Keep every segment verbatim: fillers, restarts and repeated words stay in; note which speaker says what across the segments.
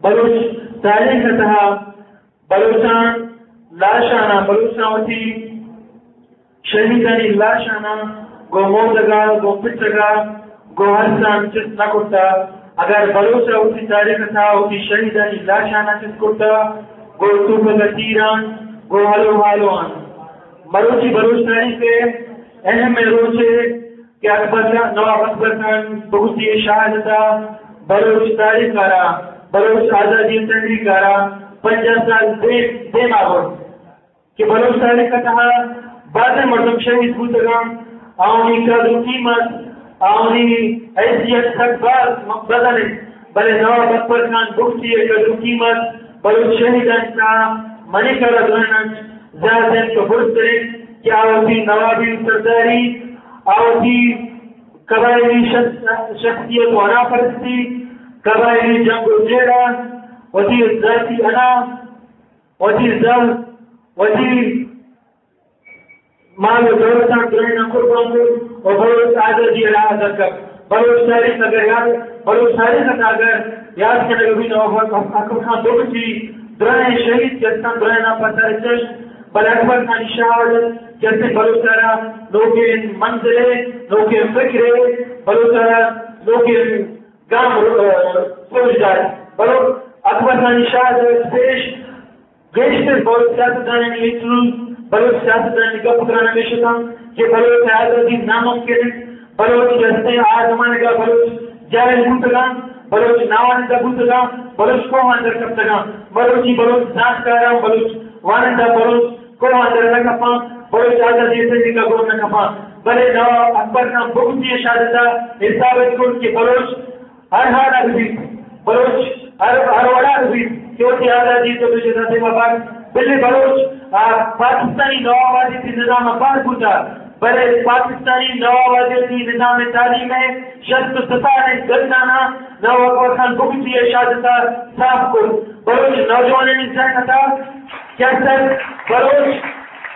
Speaker 1: بلوچ تاریخ تها بلوچان لاشانا بلوچان وتی شہیدانی لاشانا گو موردگا گو پچگا گو ہرسان چس نکتا اگر بلوچ ہوتی تاریخ تها ہوتی شہیدانی لاشانا چس کرتا گو توپ تیران گو حلو حالوان مروچی بلوچ تاریخ کے اہم روچ ہے کہ اکبر نواب اکبر خان بہتی شہادتا بلوچ تاریخ کارا بلوچ آزادی تحریک کارا پنجہ سال دے دے ماغور کہ بلوچ تاریخ کا کہا بعد مردم شہید بودگان آونی قدر قیمت آونی حیثیت تک بعد بدل بلے نواب اکبر خان بہتی قدر قیمت بلوچ شہیدان کا منی کرا دونان زیادہ کو برسرے کہ آوتی نوابی سرداری آوتی قبائلی شخصیت و انا پرستی قبائلی جنگ و جیرا وزیر ذاتی انا وزیر ذات وزیر مال و دولتان کرنا قربان کو و بلوچ آزادی علاقہ دکر بلوچ تاریخ اگر یاد بلوچ تاریخ اگر یاد کرنے گا بھی نواب اکبر خان بلوچی درائیں شہید کہتا درائیں ناپتا چشت بل اکبر خان شہادت جیسے بلوچارا لوگ منزلے لوگ فکرے بلوچارا لوگ گام سوچ جائے بلو اکبر خان شہادت پیش گیشتر بلوچ سیاستدان لیترون بلوچ سیاستدان گپ کرانا میں شکا کہ بلوچ آزادی ناممکن بلوچ جیسے آزمانے کا بلوچ جائل بوتگا بلوچ ناوانندہ بوتگا بلوچ کو اندر کبتگا بلوچی بلوچ ذات کارا بلوچ وانندہ بلوچ کو اندر نکپا بلوچ آزادی سے کا گروہ نکپا بلے نواب اکبر خان بہتی شہادتا حسابت کن کہ بلوچ ہر ہر عربی بلوچ ہر ہر وڑا عربی کیونکہ آزادی تو تجھے نظر مبار بلے بلوچ پاکستانی نواب آزادی نظام افار بوتا بلے پاکستانی نواب آزادی نظام تعلیم ہے شرط ستانے گردانا نواب اکبر خان بہتی شہادتا صاف کن بلوچ نوجوان انسان تھا کیا سر بلوچ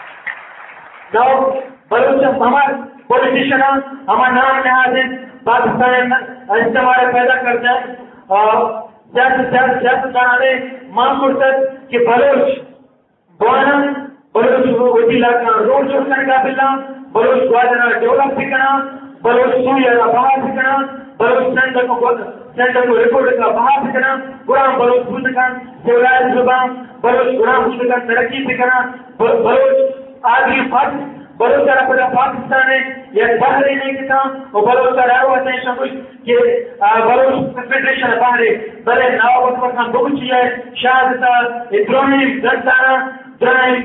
Speaker 1: نو بلوچ ہمارے پولیٹیشن ہمارا نام نہاد پاکستان اجتماع پیدا کرتا ہے سیاست سیاست دانے معمول تک کہ بلوچ بوانا بلوچ وزیلا کا روڈ جو کرنے کا بلا بلوچ گواجنا ڈیولپ بھی کرنا بلوچ سویا کا باہر بھی کرنا بلوچ سینٹر کو سینٹر کو رپورٹ کا باہر بھی کرنا غلام بلوچ بود کا سیولائز زبان بلوچ غلام بود کا ترقی بھی کرنا بلوچ آگے فرق بلوچ اپنا پاکستان ہے یہ باہر نہیں کتا اور بلوچ راوت ہے شمش کہ بلوچ فیڈریشن باہر ہے بلے نواب اکبر خان بہتی ہے شہادتا ادرونی درستانا درائیں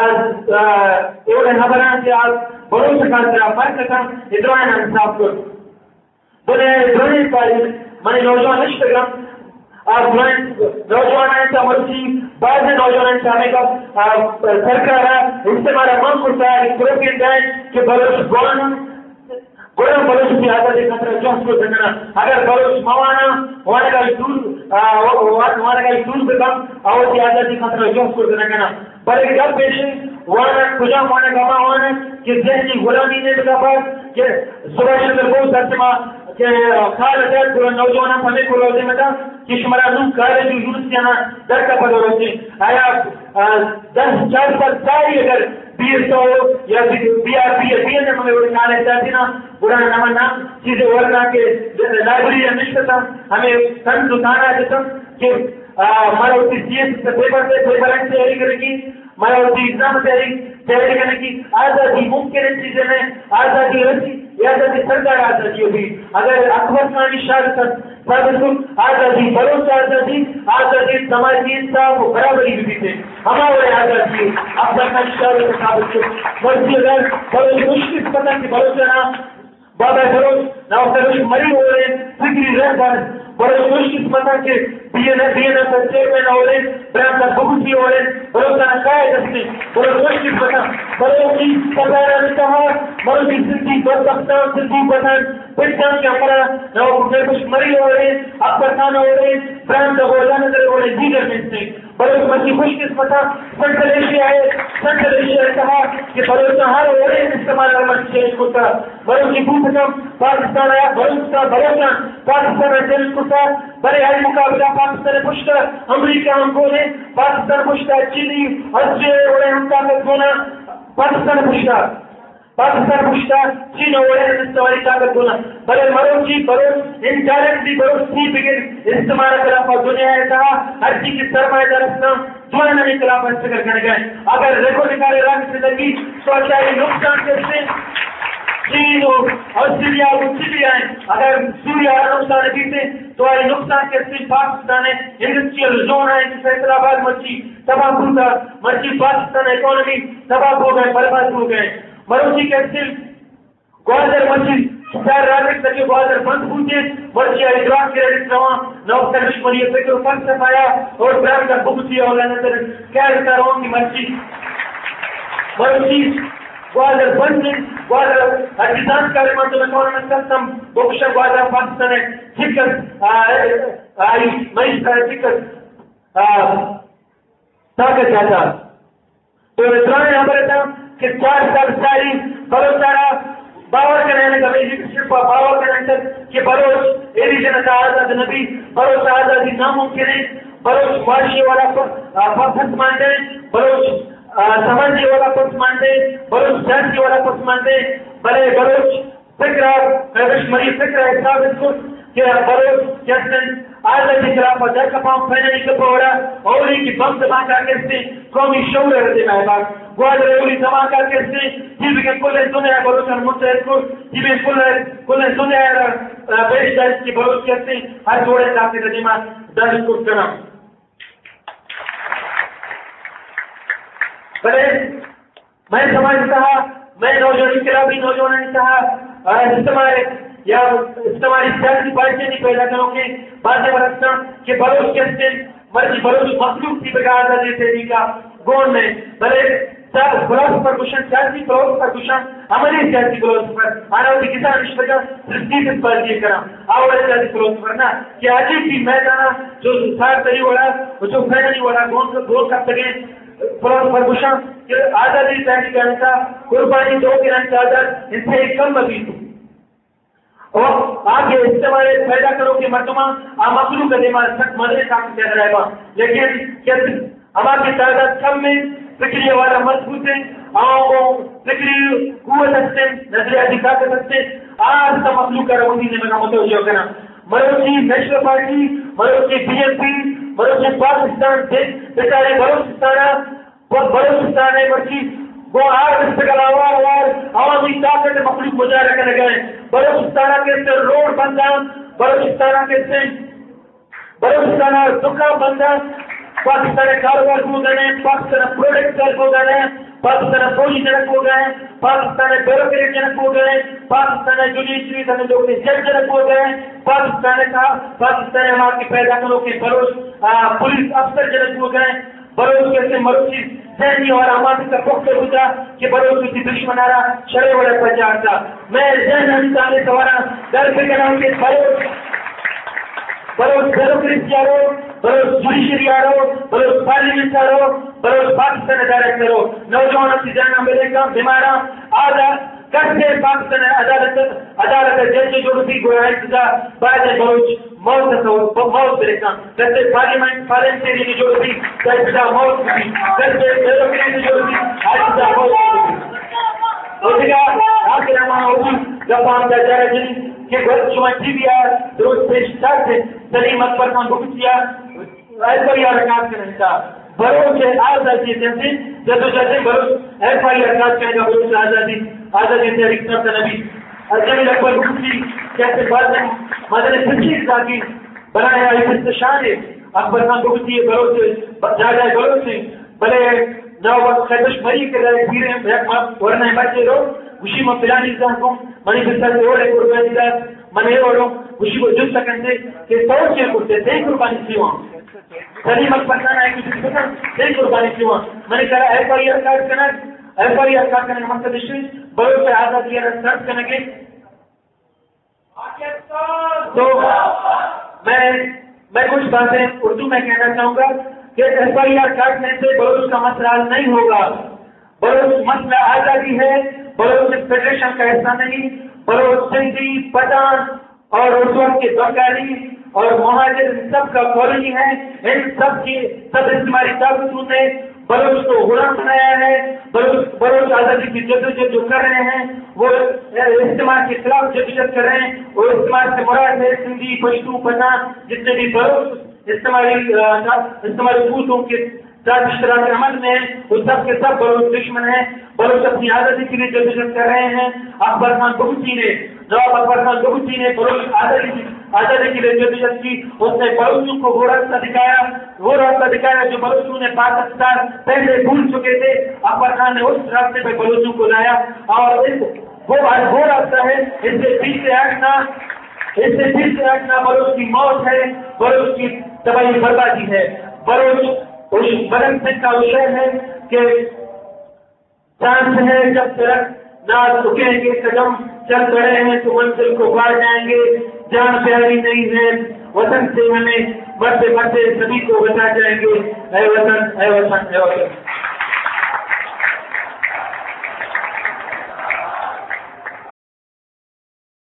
Speaker 1: ایوڑے خبران سے آپ بلوچ کا طرح فرق کا ادرائیں انصاف کر بلے ادرونی پاری منی نوجوان نشتگم آپ نوجوان ایسا مرسی بعض نوجوان سامنے کا سرکار ہے اس سے ہمارا من کرتا ہے ایک پروگرام ہے کہ بلوچ گوان گوان بلوچ کی آزادی خطرہ جوس کو دننا اگر بلوچ موانا وانا کا دور وانا کا دور بکم آواتی آزادی خطرہ جوس کو دننا بلے گب پیشن وانا کجا وانا گما وانا کہ ذہنی غلامی نے بکا پاس کہ صبح شکر بہت سرسما کہ خال ادھر پورا نوجوانا ہمیں کو روزے میں تھا کہ شمارا نوم کارے جو یونیورسٹیانا در کا پڑھو روزے آیا دس چار پر ساری اگر بی ایس او یا بی آر پی یا بی ایس ایم ہمیں وہ کھانے چاہتی نا برا نام نام چیزیں ورنہ کے لائبریری یا نشتتا ہمیں سن دکانا دیتا کہ ہمارا اسی سی ایس سے پیپر سے پیپر اینڈ تیاری کرے گی ہمارا اسی ایگزام تیاری تیاری کرنے کی آزادی ممکن چیزیں میں آزادی رسی آزادی سرکار آزادی ہوگی اگر اکبر خان شہادت ثابت آزادی بلوچ آزادی آزادی سماجی انصاف و برابری بھی تھے ہمارے آزادی اکبر خان شہادت ثابت مرضی اگر بلوچ مشکل پتہ کہ بلوچ نا بابا بلوچ نو بلوچ مری ہو رہے فکری رہبر بلوچ مشکل پتہ کہ B N B N S chairman ہو رہے برام کا بہتی ہو رہے بلوچ نا قائد اسے بلوچ مشکل پتہ بلوچی سرکار نے کہا بلوچی زندگی بدبختان زندگی بدن پٹان کے ہمارا نو کچھ مری ہو رہے اکبر خان ہو رہے برام کا غلام نظر ہو رہے ہمارے دیگر میں سے بلوچ مسیح خوش قسمت سنٹرل ایشیا ہے سنٹرل ایشیا کہا کہ بلوچ ہر وڑے استعمال چینج ہوتا بلوچ بھوکم پاکستان آیا بلوچستان بلوچستان پاکستان چینج ہوتا بڑے ہائی مقابلہ پاکستان پوچھتا امریکہ ہم بولے پاکستان پوچھتا چینی آسٹریلیا وڑے ہم طاقت ہونا پاکستان پوچھتا پاکستان پوچھتا چین وڑے استعمالی طاقت ہونا بلے مروچی بلوچ انڈائریکٹلی بلوچ سی بگن استعمال خلاف دنیا ہے کہا ہر چیز کی سرمایہ دارستان دنیا نے خلاف فکر کرنے گئے اگر ریکو نکالے رنگ سے لگی تو اچھا یہ نقصان کیسے چین اور آسٹریلیا اور سیریا ہیں اگر سوریا نقصان دیتے تو یہ نقصان کیسے پاکستان ہے انڈسٹریل زون ہے جس حیدرآباد مرچی تباہ ہوتا مرچی پاکستان اکانومی تباہ ہو گئے برباد ہو گئے مروچی کیسے گوادر مرچی سر راجک تک گوادر بند ہوتے مرچی ادراک کے رہا نو سروش مری فکر فن سے پایا اور برام کا بکتی اور نظر کیا رہتا رہوں کی مرچی مرچی گوادر بند گوادر حدیثان کا رہا تو نکونا نکتم بکشا گوادر پاکستان ہے فکر آئی مئیس کا فکر طاقت جاتا تو اترانے ہمارے تھا کہ چار سال ساری بلوچارا باور کرنے کا صرف باور کرنے کہ بلوچ ایری جنتا آزاد نبی بلوچ آزادی ناممکن ہے بلوچ معاشی والا پس مانتے بلوچ سماجی والا پس مانتے بلوچ سیاسی والا پس مانتے بلے بلوچ فکر مری فکر حساب کو کہ بلوچ جسن آزادی خلاف جا کا پاؤں پہننے کا پورا اور کی بم دبا کر کے قومی شعور رہتے ہیں بات گوادر اولی دبا کر کے جیب کے کل دنیا بلوچن متحد کو جیب کل کل دنیا بیش دائز کی بلوچ کہتے ہیں ہر جوڑے کافی رجیمہ درج کو کرنا بلے میں سمجھتا میں نوجوان انقلابی نوجوانوں نے کہا استعمال یا استعمالی سیاسی پارٹیاں نہیں پیدا کرو گے باتیں برسنا کہ بلوچ کیسے مرضی بلوچ مخلوق کی بگاڑ دیتے کا گون میں بلے بلوچ پر کشن سیاسی بلوچ پر کشن عملی سیاسی بلوچ پر آنا ہوتی کسان رشتہ رسیت اس پر دیئے کرا آوڑا سیاسی بلوچ پر نا کہ عجیب بھی میدانا جو سار تری وڑا جو فیڈنی وڑا گون سے گول کر سکے بلوچ پر کشن کہ آزادی سیاسی کرنے کا قربانی دو کے رنگ آزاد ان سے ایک کم مزید اور آگے استعمال پیدا کرو کہ مردمہ آ مخلوق کا دماغ سخت مدرے کام کیا رہے گا لیکن کیسے ہماری تعداد کم میں فکری والا مضبوط ہے آؤں فکری قوت ہستے نظریاتی طاقت ہستے آج کا مخلوق کا رہنی نے منا متوجہ کرنا مروچی نیشنل پارٹی مروچی بی ایس پی مروچی پاکستان سے بیچارے بلوچستان بلوچستان ہے مرچی وہ آج اس کے علاوہ اور عوامی طاقت مخلوق مظاہرہ کرنے گئے بلوچستان کے سے روڈ بندہ بلوچستان کے سے بلوچستان دکان بندہ پاکستان کاروبار ہو گئے پاکستان پروڈکٹ سیل ہو گئے پاکستان فوجی جنک ہو گئے پاکستان بیوروکریٹ جنک ہو گئے پاکستان جوڈیشری لوگ جج جنک ہو گئے پاکستان کا پاکستان ہمارے پیدا کرو کہ بلوچ پولیس افسر جنک ہو گئے بلوچ کیسے مروچی ذہنی اور آمادی کا پختر ہوتا کہ بلوچ کی دشمن آ رہا شرے وڑے پر جاتا میں ذہن انسانی سوارا در پہ کہنا ہوں کہ بلوچ بلوچ بیوروکریٹ آ رہو بلوچ جوڈیشری آ رہو بلوچ پارلیمنٹ آ رہو بلوچ پاکستان ڈائریکٹر ہو نوجوانوں کی جانا ملے گا بیمارا آزاد کرتے پاکستان عدالت عدالت جیسے جو بھی گویا ہے بعد بلوچ موت موت بریکا کرتے پارلیمنٹ پارلیمنٹری جو بھی کیسا موت بھی کرتے بیوروکریٹ جو بھی آج موت اور دیکھا آخر ہمارا ہوگی جب ہم کا جارہ جنی کہ گھر چمچی بھی آر درست پیش چاہتے سلیم اکبر خان بکتیا ایسا ہی حرکات کے رہتا بلوچ آزادی جیسے جدو جیسے بلوچ ایسا ہی حرکات کرنے کا بلوچ آزادی آزادی تحریک کرتا نبی جمیل اکبر بکتی کیسے بات ہے مدن سچی ساکی بنانے والی مستشان ہے اکبر خان بکتی ہے بلوچ جا جائے بلوچ بلے نو وقت خیدش مری کے رہے پھیرے ایک ماپ ورنہ بچے رو وشی میں پلانی زانکوں منی بسر سے اوڑے قربانی دار منی اوڑوں وشی کو جن سکن سے کہ سوچے کرتے دے قربانی سیوان سلیم اکبر خان آئے کسی سکن دے قربانی سیوان منی کہا ایف آئی آر کارڈ کرنا ایف آئی آر کارڈ کرنے کا مقصد اشری بلو سے آزادی ہے سرچ کرنے کے تو میں मैं कुछ बातें उर्दू में कहना चाहूंगा कि एफ आई आर काटने से बलोच का मसला हल नहीं होगा। बलोच मसला आजादी है, बलोच फेडरेशन का हिस्सा नहीं। बलोच सिंधी, पठान और उर्दू के बंगाली और महाजर सबका कॉलोनी है। इन सब की सब इस्तेमाली ताकतों ने बलोच को गुलाम बनाया है। बलोच बलोच आजादी की जद्दोजहद जो कर रहे हैं वो इस्तेमाल के खिलाफ जद्दोजहद कर रहे हैं। वो इस्तेमाल से मुराद है सिंधी, पश्तू, पठान, जितने भी बलोच इस्तेमाली इस्तेमाली कूतों के साथ इश्तराक अमल में है, वो सब के सब बलोच दुश्मन है। बलोच अपनी आजादी के लिए जद्दोजहद कर रहे हैं। अकबर खान बलूची ने नवाब अकबर खान बलूची ने बलोच आजादी की आजादी के लिए जद्दोजहद की। उसने बलोचों को वो रास्ता दिखाया वो रास्ता दिखाया जो बलोचों ने पाकिस्तान पहले भूल चुके थे। अकबर खान ने उस रास्ते पे बलोचों को लाया और इस वो वो रास्ता है। इससे पीछे हटना इससे पीछे हटना बलोच की मौत है, बलोच की तबाही बर्बादी है। बलोच उस भगत सिंह का विषय है कि चांस है जब तक ना झुकेंगे कदम, चल पड़े हैं तो मंजिल को पार जाएंगे। जान प्यारी नहीं है वतन से हमें मरते मरते सभी को बचा जाएंगे। ऐ वतन, ऐ वतन, ऐ वतन।